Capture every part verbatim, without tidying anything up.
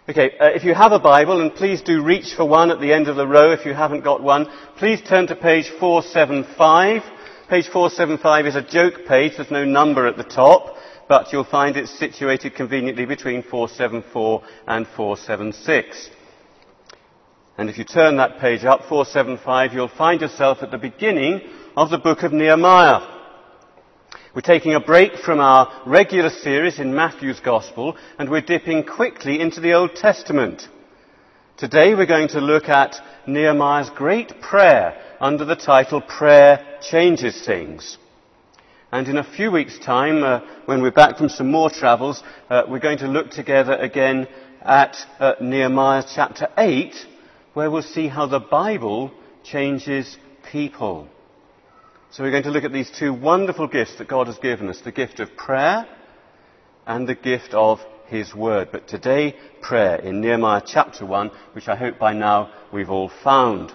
Okay, uh, if you have a Bible, and please do reach for one at the end of the row if you haven't got one, please turn to page four seventy-five. Page four seventy-five is a joke page, there's no number at the top, but you'll find it's situated conveniently between four seventy-four and four seventy-six. And if you turn that page up, four seventy-five, you'll find yourself at the beginning of the book of Nehemiah. We're taking a break from our regular series in Matthew's Gospel, and we're dipping quickly into the Old Testament. Today we're going to look at Nehemiah's great prayer under the title Prayer Changes Things. And in a few weeks' time, uh, when we're back from some more travels, uh, we're going to look together again at uh, Nehemiah chapter eight, where we'll see how the Bible changes people. So we're going to look at these two wonderful gifts that God has given us, the gift of prayer and the gift of His Word. But today, prayer in Nehemiah chapter one, which I hope by now we've all found.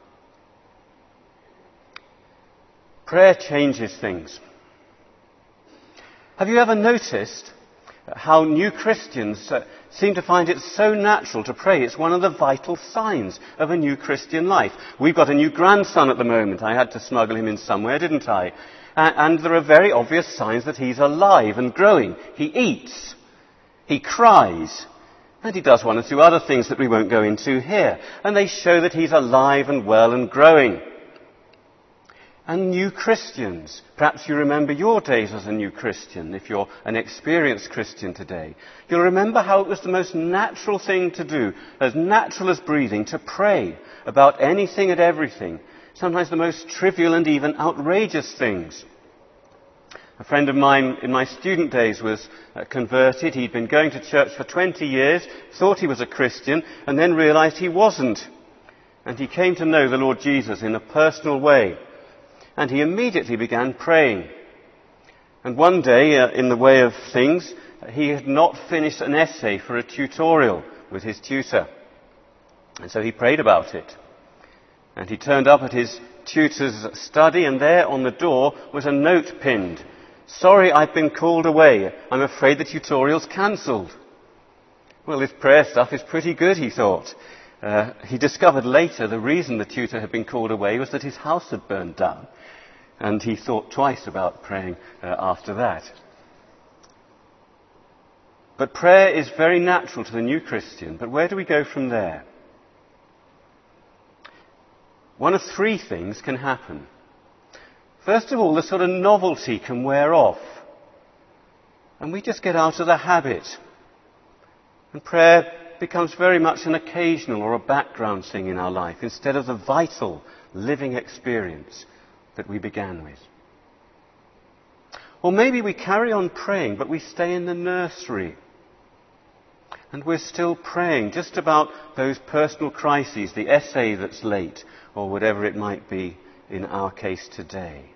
Prayer changes things. Have you ever noticed how new Christians uh, seem to find it so natural to pray? It's one of the vital signs of a new Christian life. We've got a new grandson at the moment. I had to smuggle him in somewhere, didn't I? And, and there are very obvious signs that he's alive and growing. He eats, he cries, and he does one or two other things that we won't go into here. And they show that he's alive and well and growing. And new Christians, perhaps you remember your days as a new Christian, if you're an experienced Christian today. You'll remember how it was the most natural thing to do, as natural as breathing, to pray about anything and everything, sometimes the most trivial and even outrageous things. A friend of mine in my student days was uh, converted. He'd been going to church for twenty years, thought he was a Christian, and then realized he wasn't. And he came to know the Lord Jesus in a personal way. And he immediately began praying. And one day, uh, in the way of things, he had not finished an essay for a tutorial with his tutor. And so he prayed about it. And he turned up at his tutor's study, and there on the door was a note pinned. "Sorry, I've been called away. I'm afraid the tutorial's cancelled." Well, this prayer stuff is pretty good, he thought. Uh, he discovered later the reason the tutor had been called away was that his house had burned down. And he thought twice about praying uh, after that. But prayer is very natural to the new Christian. But where do we go from there? One of three things can happen. First of all, the sort of novelty can wear off. And we just get out of the habit. And prayer becomes very much an occasional or a background thing in our life, instead of the vital, living experience that we began with. Or maybe we carry on praying, but we stay in the nursery. And we're still praying just about those personal crises, the essay that's late, or whatever it might be in our case today.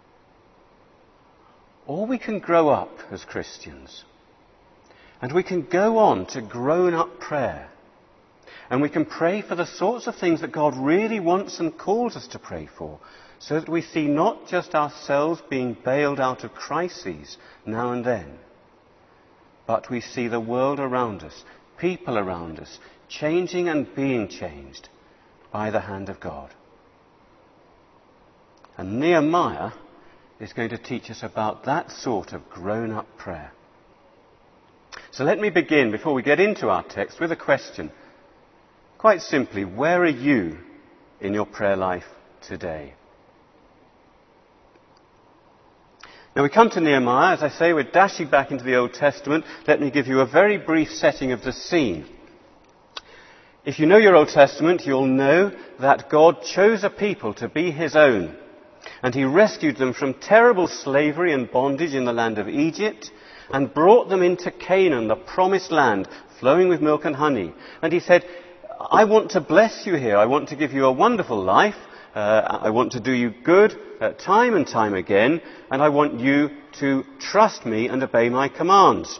Or we can grow up as Christians. And we can go on to grown-up prayer. And we can pray for the sorts of things that God really wants and calls us to pray for, so that we see not just ourselves being bailed out of crises now and then, but we see the world around us, people around us, changing and being changed by the hand of God. And Nehemiah is going to teach us about that sort of grown-up prayer. So let me begin, before we get into our text, with a question. Quite simply, where are you in your prayer life today? Now we come to Nehemiah. As I say, we're dashing back into the Old Testament. Let me give you a very brief setting of the scene. If you know your Old Testament, you'll know that God chose a people to be His own. And He rescued them from terrible slavery and bondage in the land of Egypt, and brought them into Canaan, the promised land, flowing with milk and honey. And He said, I want to bless you here. I want to give you a wonderful life. Uh, I want to do you good uh, time and time again. And I want you to trust me and obey my commands.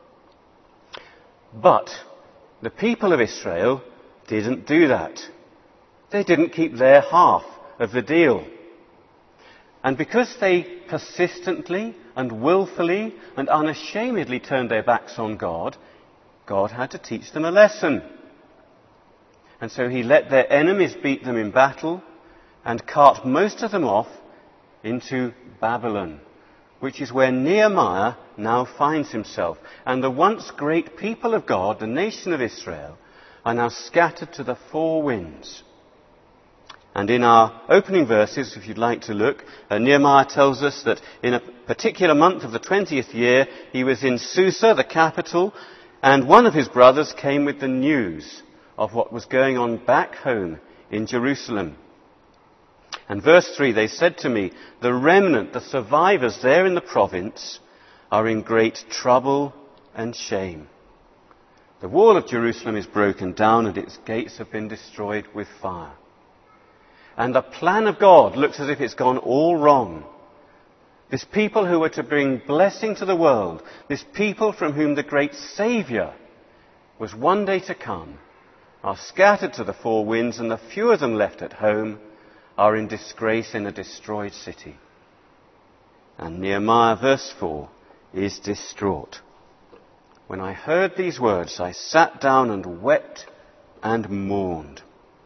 But the people of Israel didn't do that. They didn't keep their half of the deal. And because they persistently and willfully and unashamedly turned their backs on God, God had to teach them a lesson. And so he let their enemies beat them in battle and cart most of them off into Babylon, which is where Nehemiah now finds himself. And the once great people of God, the nation of Israel, are now scattered to the four winds. And in our opening verses, if you'd like to look, uh, Nehemiah tells us that in a particular month of the twentieth year, he was in Susa, the capital, and one of his brothers came with the news of what was going on back home in Jerusalem. And verse three, they said to me, the remnant, the survivors there in the province, are in great trouble and shame. The wall of Jerusalem is broken down and its gates have been destroyed with fire. And the plan of God looks as if it's gone all wrong. This people who were to bring blessing to the world, this people from whom the great Saviour was one day to come, are scattered to the four winds, and the few of them left at home are in disgrace in a destroyed city. And Nehemiah, verse four, is distraught. When I heard these words, I sat down and wept and mourned.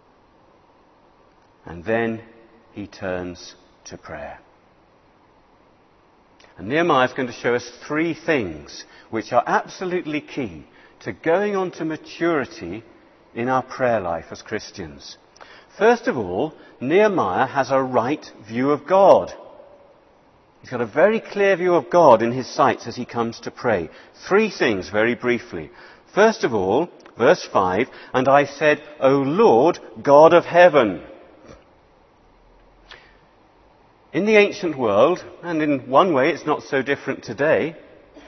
And then he turns to prayer. And Nehemiah is going to show us three things which are absolutely key to going on to maturity in our prayer life as Christians. First of all, Nehemiah has a right view of God. He's got a very clear view of God in his sights as he comes to pray. Three things very briefly. First of all, verse five, and I said, O Lord, God of heaven. In the ancient world, and in one way it's not so different today,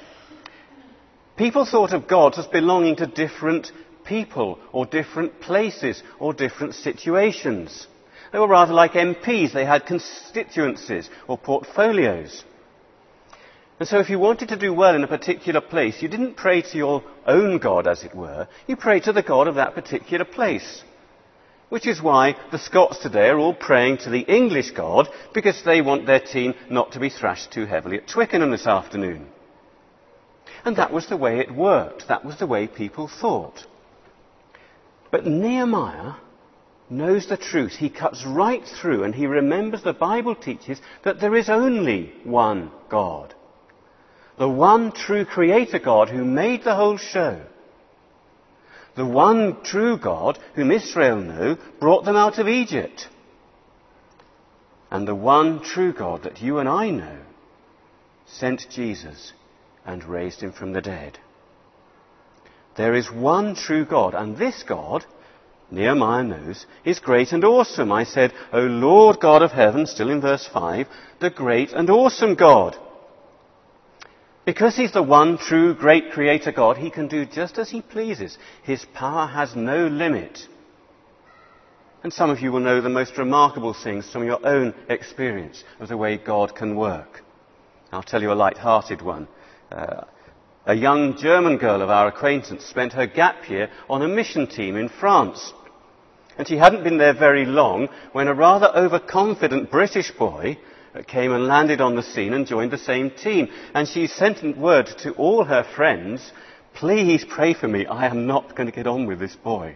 people thought of gods as belonging to different people or different places or different situations. They were rather like M Ps. They had constituencies or portfolios. And so if you wanted to do well in a particular place, you didn't pray to your own God, as it were. You prayed to the God of that particular place. Which is why the Scots today are all praying to the English God, because they want their team not to be thrashed too heavily at Twickenham this afternoon. And that was the way it worked. That was the way people thought. But Nehemiah knows the truth. He cuts right through and he remembers the Bible teaches that there is only one God. The one true Creator God who made the whole show. The one true God, whom Israel knew, brought them out of Egypt. And the one true God that you and I know sent Jesus and raised him from the dead. There is one true God, and this God, Nehemiah knows, is great and awesome. I said, O Lord God of heaven, still in verse five, the great and awesome God. Because he's the one true great creator God, he can do just as he pleases. His power has no limit. And some of you will know the most remarkable things from your own experience of the way God can work. I'll tell you a light-hearted one. Uh, a young German girl of our acquaintance spent her gap year on a mission team in France. And she hadn't been there very long when a rather overconfident British boy came and landed on the scene and joined the same team. And she sent word to all her friends, please pray for me, I am not going to get on with this boy.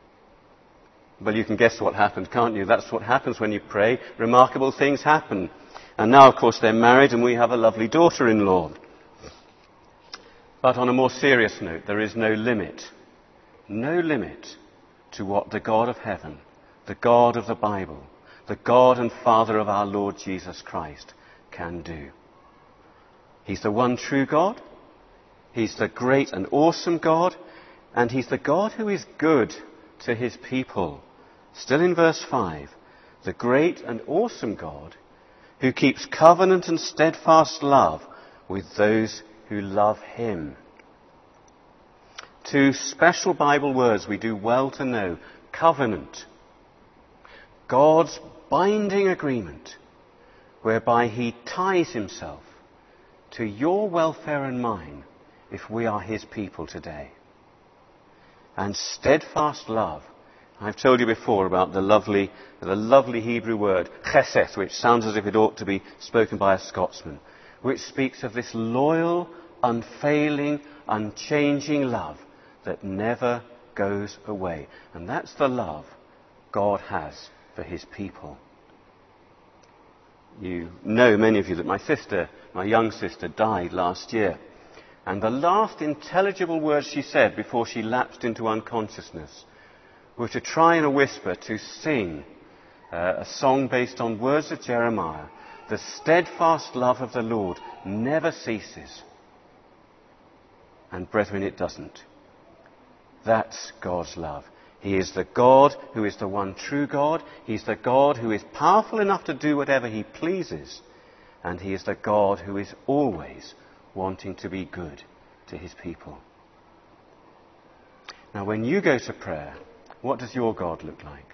Well, you can guess what happened, can't you? That's what happens when you pray. Remarkable things happen. And now, of course, they're married and we have a lovely daughter-in-law. But on a more serious note, there is no limit, no limit to what the God of heaven, the God of the Bible, the God and Father of our Lord Jesus Christ can do. He's the one true God. He's the great and awesome God. And he's the God who is good to his people. Still in verse five, the great and awesome God who keeps covenant and steadfast love with those who love him. Two special Bible words we do well to know. Covenant. God's binding agreement whereby he ties himself to your welfare and mine if we are his people today. And steadfast love. I've told you before about the lovely, the lovely Hebrew word, chesed, which sounds as if it ought to be spoken by a Scotsman, which speaks of this loyal, unfailing, unchanging love that never goes away. And that's the love God has for his people. You know, many of you, that my sister, my young sister, died last year. And the last intelligible words she said before she lapsed into unconsciousness were to try in a whisper to sing uh, a song based on words of Jeremiah. The steadfast love of the Lord never ceases. And brethren, it doesn't. That's God's love. He is the God who is the one true God. He's the God who is powerful enough to do whatever he pleases. And he is the God who is always wanting to be good to his people. Now, when you go to prayer, what does your God look like?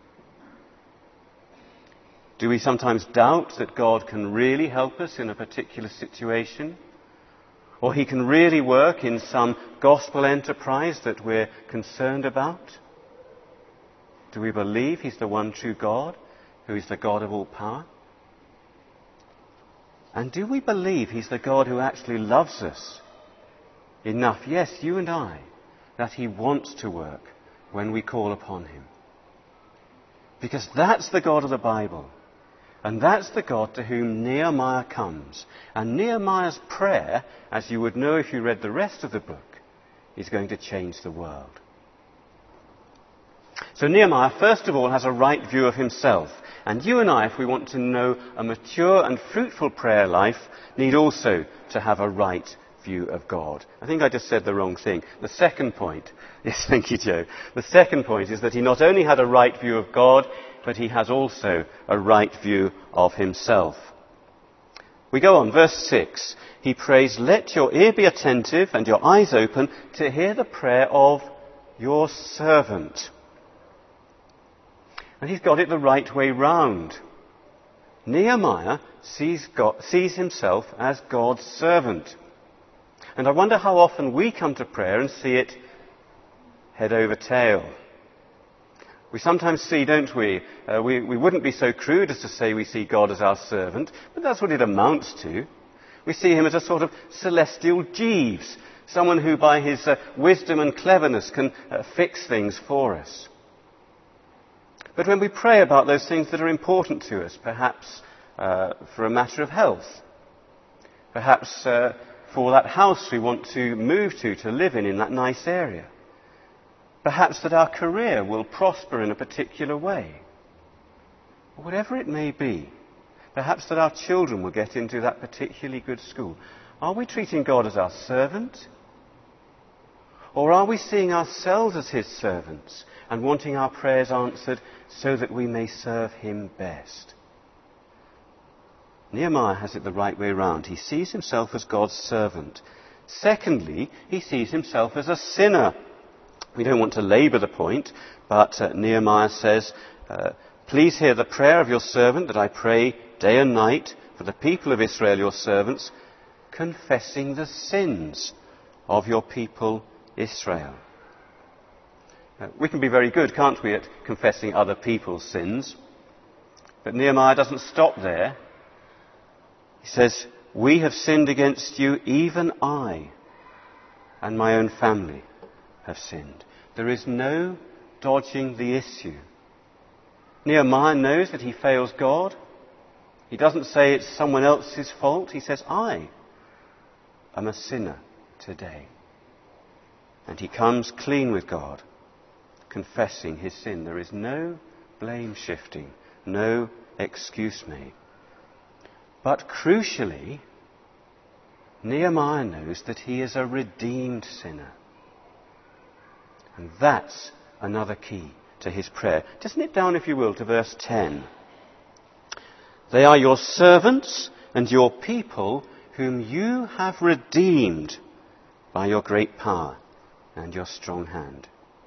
Do we sometimes doubt that God can really help us in a particular situation? Or he can really work in some gospel enterprise that we're concerned about? Do we believe he's the one true God, who is the God of all power? And do we believe he's the God who actually loves us enough, yes, you and I, that he wants to work when we call upon him? Because that's the God of the Bible. And that's the God to whom Nehemiah comes. And Nehemiah's prayer, as you would know if you read the rest of the book, is going to change the world. So Nehemiah, first of all, has a right view of himself. And you and I, if we want to know a mature and fruitful prayer life, need also to have a right view of God. I think I just said the wrong thing. The second point, yes, thank you, Joe. The second point is that he not only had a right view of God, but he has also a right view of himself. We go on, verse six. He prays, "Let your ear be attentive and your eyes open to hear the prayer of your servant." And he's got it the right way round. Nehemiah sees, God, sees himself as God's servant. And I wonder how often we come to prayer and see it head over tail. We sometimes see, don't we, uh, we, we wouldn't be so crude as to say we see God as our servant, but that's what it amounts to. We see him as a sort of celestial Jeeves, someone who by his uh, wisdom and cleverness can uh, fix things for us. But when we pray about those things that are important to us, perhaps uh, for a matter of health, perhaps uh, for that house we want to move to, to live in, in that nice area, perhaps that our career will prosper in a particular way, or whatever it may be, perhaps that our children will get into that particularly good school, are we treating God as our servant? Or are we seeing ourselves as his servants and wanting our prayers answered so that we may serve him best? Nehemiah has it the right way round. He sees himself as God's servant. Secondly, he sees himself as a sinner. We don't want to labour the point, but uh, Nehemiah says, uh, "Please hear the prayer of your servant that I pray day and night for the people of Israel, your servants, confessing the sins of your people Israel." Uh, we can be very good, can't we, at confessing other people's sins? But Nehemiah doesn't stop there. He says, "We have sinned against you, even I and my own family have sinned." There is no dodging the issue. Nehemiah knows that he fails God. He doesn't say it's someone else's fault. He says, "I am a sinner today." And he comes clean with God, confessing his sin. There is no blame shifting, no excuse made. But crucially, Nehemiah knows that he is a redeemed sinner. And that's another key to his prayer. Just nip down, if you will, to verse ten. "They are your servants and your people whom you have redeemed by your great power and your strong hand."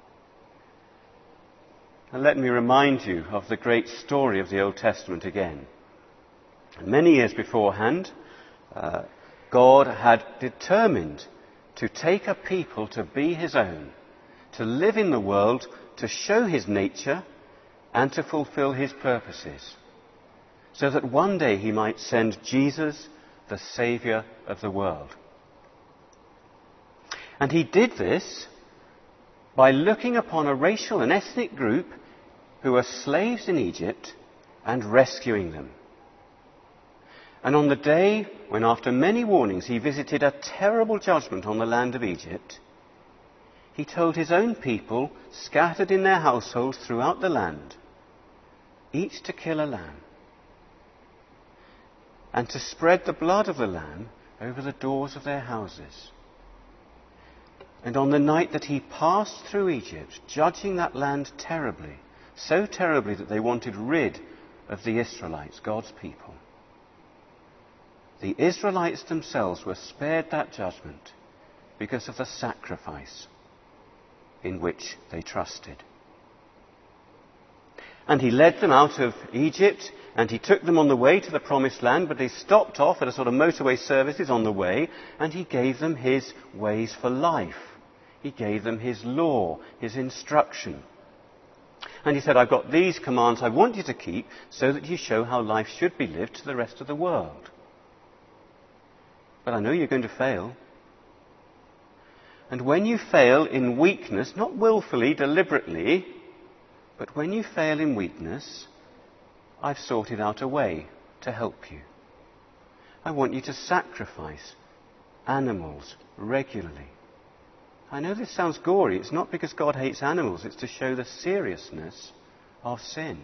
Now let me remind you of the great story of the Old Testament again. Many years beforehand, uh, God had determined to take a people to be his own, to live in the world, to show his nature, and to fulfill his purposes, so that one day he might send Jesus, the Saviour of the world. And he did this by looking upon a racial and ethnic group who were slaves in Egypt and rescuing them. And on the day when, after many warnings, he visited a terrible judgment on the land of Egypt, he told his own people, scattered in their households throughout the land, each to kill a lamb, and to spread the blood of the lamb over the doors of their houses. And on the night that he passed through Egypt, judging that land terribly, so terribly that they wanted rid of the Israelites, God's people, the Israelites themselves were spared that judgment because of the sacrifice in which they trusted. And he led them out of Egypt, and he took them on the way to the promised land, but they stopped off at a sort of motorway services on the way, and he gave them his ways for life. He gave them his law, his instruction. And he said, I've got these commands I want you to keep so that you show how life should be lived to the rest of the world. But I know you're going to fail. And when you fail in weakness, not willfully, deliberately, but when you fail in weakness, I've sorted out a way to help you. I want you to sacrifice animals regularly. I know this sounds gory. It's not because God hates animals. It's to show the seriousness of sin.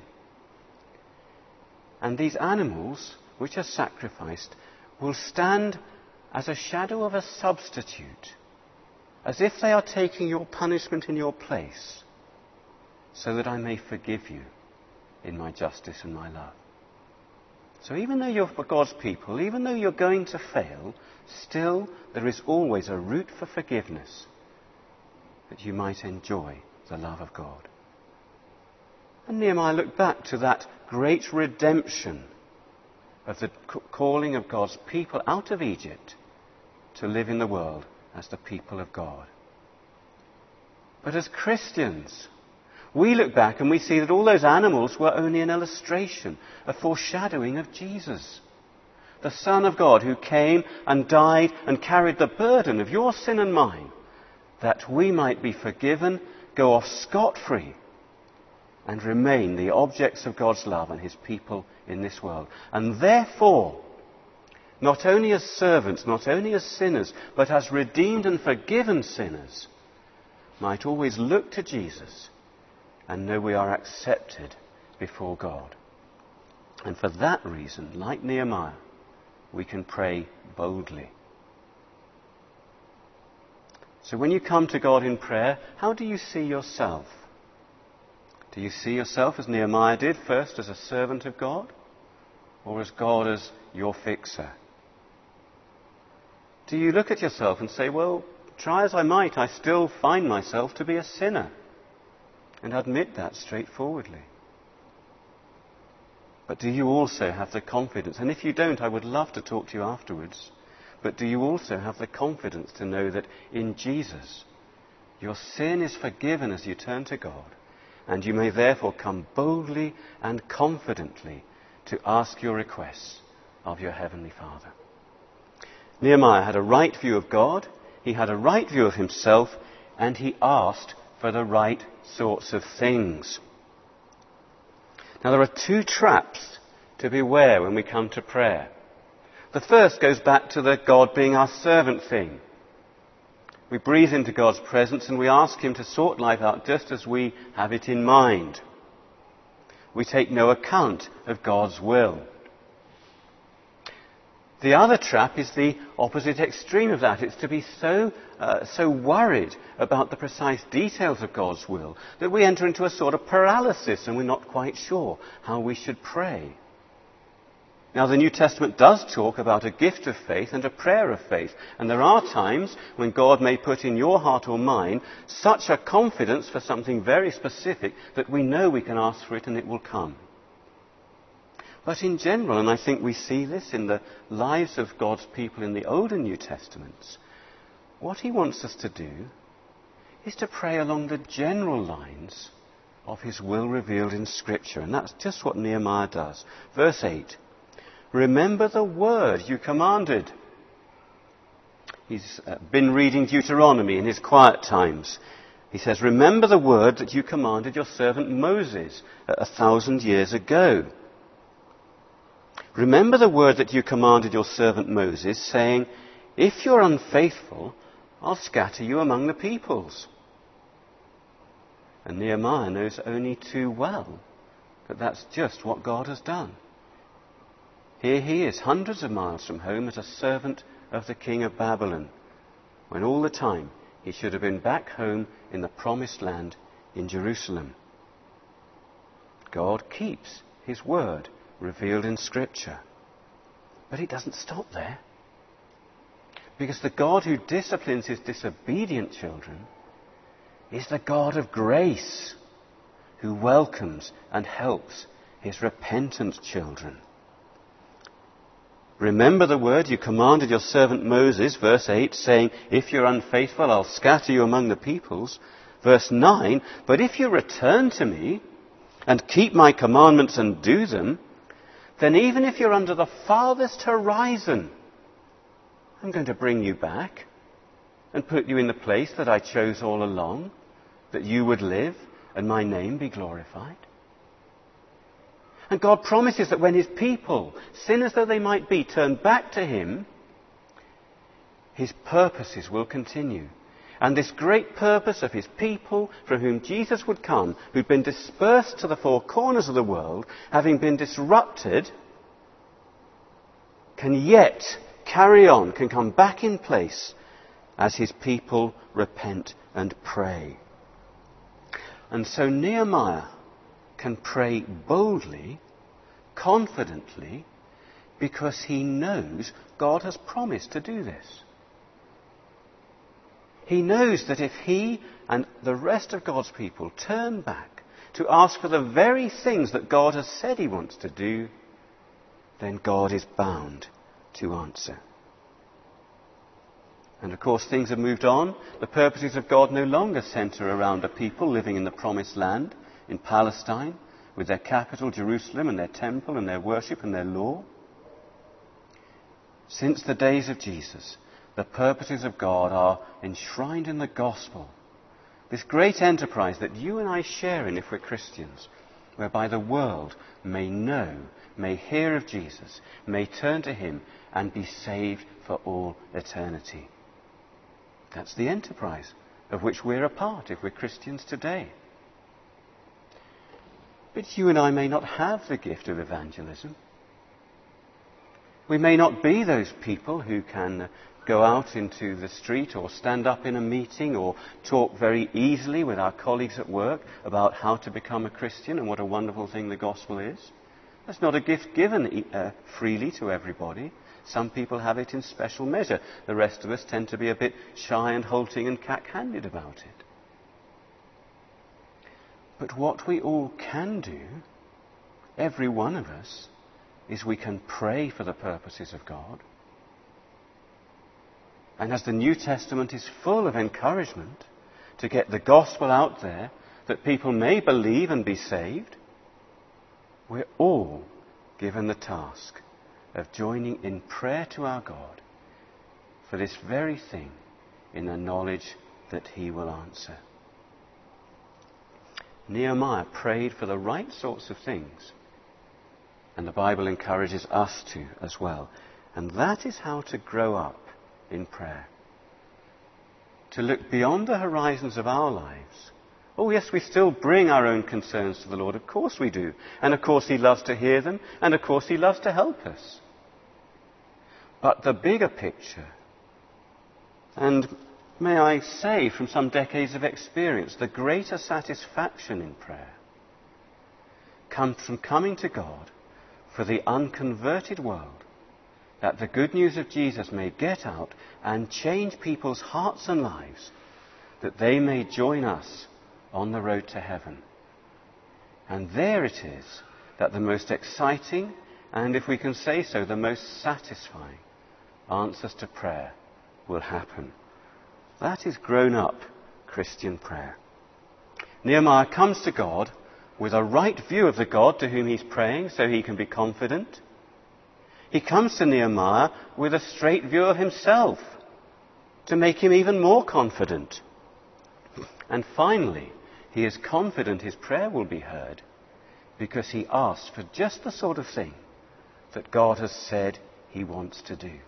And these animals, which are sacrificed, will stand as a shadow of a substitute, as if they are taking your punishment in your place, so that I may forgive you in my justice and my love. So even though you're for God's people, even though you're going to fail, still there is always a route for forgiveness, that you might enjoy the love of God. And Nehemiah looked back to that great redemption of the calling of God's people out of Egypt to live in the world as the people of God. But as Christians, we look back and we see that all those animals were only an illustration, a foreshadowing of Jesus, the Son of God who came and died and carried the burden of your sin and mine, that we might be forgiven, go off scot-free, and remain the objects of God's love and his people in this world. And therefore, not only as servants, not only as sinners, but as redeemed and forgiven sinners, might always look to Jesus and know we are accepted before God. And for that reason, like Nehemiah, we can pray boldly. So when you come to God in prayer, how do you see yourself? Do you see yourself as Nehemiah did, first as a servant of God, or as God as your fixer? Do you look at yourself and say, well, try as I might, I still find myself to be a sinner, and admit that straightforwardly? But do you also have the confidence, and if you don't, I would love to talk to you afterwards, but do you also have the confidence to know that in Jesus, your sin is forgiven as you turn to God, and you may therefore come boldly and confidently to ask your requests of your Heavenly Father? Nehemiah had a right view of God, he had a right view of himself, and he asked for the right sorts of things. Now there are two traps to beware when we come to prayer. The first goes back to the God being our servant thing. We breathe into God's presence and we ask him to sort life out just as we have it in mind. We take no account of God's will. The other trap is the opposite extreme of that. It's to be so uh, so worried about the precise details of God's will that we enter into a sort of paralysis and we're not quite sure how we should pray. Now, the New Testament does talk about a gift of faith and a prayer of faith. And there are times when God may put in your heart or mine such a confidence for something very specific that we know we can ask for it and it will come. But in general, and I think we see this in the lives of God's people in the Old and New Testaments, what he wants us to do is to pray along the general lines of his will revealed in Scripture. And that's just what Nehemiah does. Verse eight. Remember the word you commanded. He's uh, been reading Deuteronomy in his quiet times. He says, remember the word that you commanded your servant Moses a thousand years ago. Remember the word that you commanded your servant Moses, saying, if you're unfaithful, I'll scatter you among the peoples. And Nehemiah knows only too well that that's just what God has done. Here he is, hundreds of miles from home, as a servant of the king of Babylon, when all the time he should have been back home in the promised land in Jerusalem. God keeps his word revealed in Scripture. But it doesn't stop there. Because the God who disciplines his disobedient children is the God of grace, who welcomes and helps his repentant children. Remember the word you commanded your servant Moses, verse eight, saying, if you're unfaithful, I'll scatter you among the peoples. Verse nine, but if you return to me and keep my commandments and do them, then even if you're under the farthest horizon, I'm going to bring you back and put you in the place that I chose all along, that you would live and my name be glorified. And God promises that when his people, sinners though they might be, turn back to him, his purposes will continue. And this great purpose of his people, from whom Jesus would come, who'd been dispersed to the four corners of the world, having been disrupted, can yet carry on, can come back in place as his people repent and pray. And so Nehemiah can pray boldly, confidently, because he knows God has promised to do this. He knows that if he and the rest of God's people turn back to ask for the very things that God has said he wants to do, then God is bound to answer. And of course things have moved on. The purposes of God no longer centre around a people living in the promised land in Palestine, with their capital Jerusalem and their temple and their worship and their law. Since the days of Jesus, the purposes of God are enshrined in the gospel. This great enterprise that you and I share in if we're Christians, whereby the world may know, may hear of Jesus, may turn to him and be saved for all eternity. That's the enterprise of which we're a part if we're Christians today. But you and I may not have the gift of evangelism. We may not be those people who can go out into the street or stand up in a meeting or talk very easily with our colleagues at work about how to become a Christian and what a wonderful thing the gospel is. That's not a gift given uh, freely to everybody. Some people have it in special measure. The rest of us tend to be a bit shy and halting and cack-handed about it. But what we all can do, every one of us, is we can pray for the purposes of God. And as the New Testament is full of encouragement to get the gospel out there, that people may believe and be saved, we're all given the task of joining in prayer to our God for this very thing, in the knowledge that he will answer. Nehemiah prayed for the right sorts of things, and the Bible encourages us to as well. And that is how to grow up in prayer. To look beyond the horizons of our lives. Oh yes, we still bring our own concerns to the Lord. Of course we do. And of course he loves to hear them. And of course he loves to help us. But the bigger picture, and may I say from some decades of experience, the greater satisfaction in prayer comes from coming to God for the unconverted world, that the good news of Jesus may get out and change people's hearts and lives, that they may join us on the road to heaven. And there it is that the most exciting, and if we can say so, the most satisfying answers to prayer will happen. That is grown-up Christian prayer. Nehemiah comes to God with a right view of the God to whom he's praying, so he can be confident. He comes to Nehemiah with a straight view of himself, to make him even more confident. And finally, he is confident his prayer will be heard because he asks for just the sort of thing that God has said he wants to do.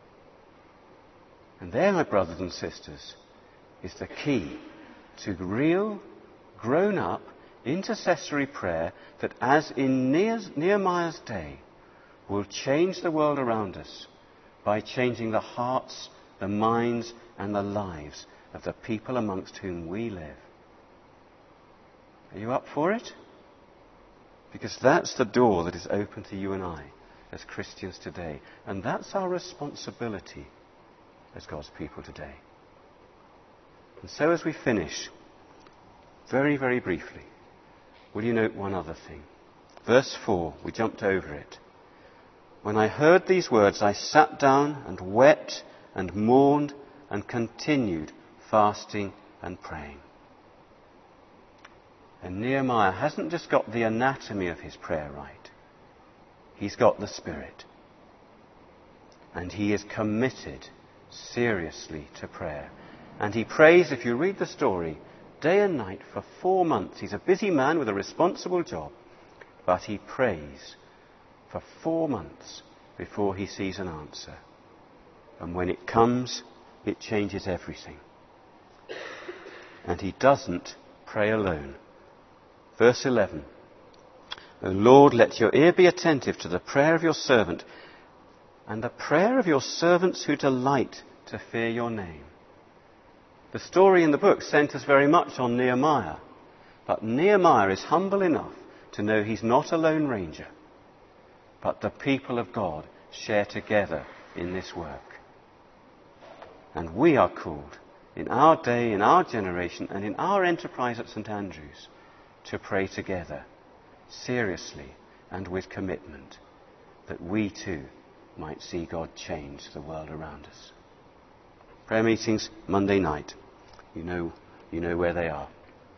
And there, my brothers and sisters, is the key to real, grown-up, intercessory prayer that, as in Nehemiah's day, will change the world around us by changing the hearts, the minds, and the lives of the people amongst whom we live. Are you up for it? Because that's the door that is open to you and I as Christians today. And that's our responsibility as God's people today. And so as we finish, very, very briefly, will you note one other thing? Verse four, we jumped over it. When I heard these words, I sat down and wept and mourned and continued fasting and praying. And Nehemiah hasn't just got the anatomy of his prayer right. He's got the spirit. And he is committed seriously to prayer. And he prays, if you read the story, day and night for four months. He's a busy man with a responsible job. But he prays for four months before he sees an answer. And when it comes, it changes everything. And he doesn't pray alone. Verse eleven. O Lord, let your ear be attentive to the prayer of your servant and the prayer of your servants who delight to fear your name. The story in the book centres very much on Nehemiah. But Nehemiah is humble enough to know he's not a lone ranger. But the people of God share together in this work. And we are called in our day, in our generation, and in our enterprise at St Andrews to pray together, seriously and with commitment, that we too might see God change the world around us. Prayer meetings Monday night. You know, you know where they are.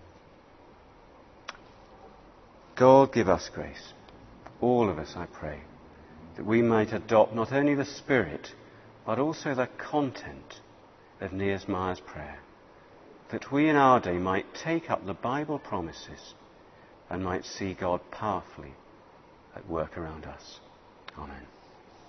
God give us grace, all of us, I pray, that we might adopt not only the spirit, but also the content of Nehemiah's prayer, that we in our day might take up the Bible promises and might see God powerfully at work around us. Amen.